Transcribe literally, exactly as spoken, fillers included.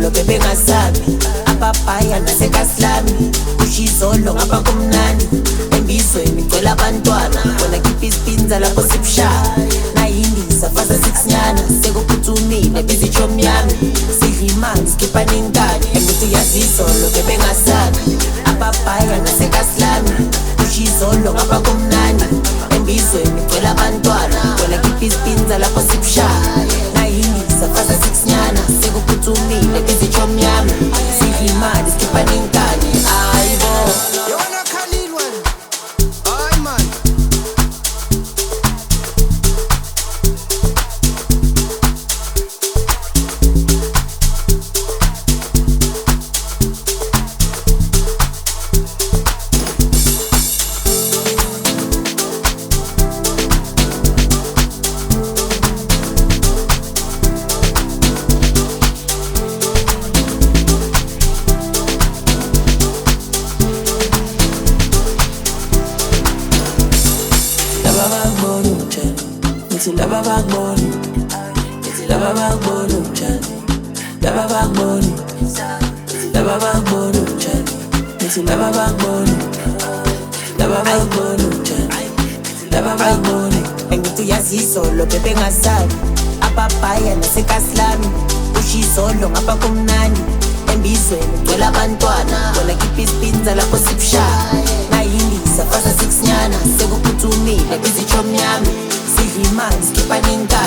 izolo bebe ngasabi apapaya nasekaslami ushizolo ngapha kumnani embizweni cwela abantwana wona khipha isipinza lapho sibushaya nayindisa fasa six nyana sekuphuthumile bizichomi yami sidla imali sikhipha ningane engithi uyazizolo bebe ngasabi apapaya nasekaslami ushizolo ngapha kumnani embizweni cwela abantwana wona khipha isipinza lapho sibushaya nayindisa fasa six nyana sekuphuthumile bizichomi yami sidla imali sikhipha ningane ayibo Yona Khalil wena. Hayi man. Lava backbone, lava backbone, lava backbone, lava backbone, lava backbone, lava backbone, lava backbone. Engithi uyazizolo bebe ngasabi apapaya nasekaslami ushizolo ngapha kumnani embizweni cwela abantwana wona khipha isipinza lapho sibushaya nayindisa fasa six nyana sekuphuthumile bizichomi yami sidla imali sikhipha ningane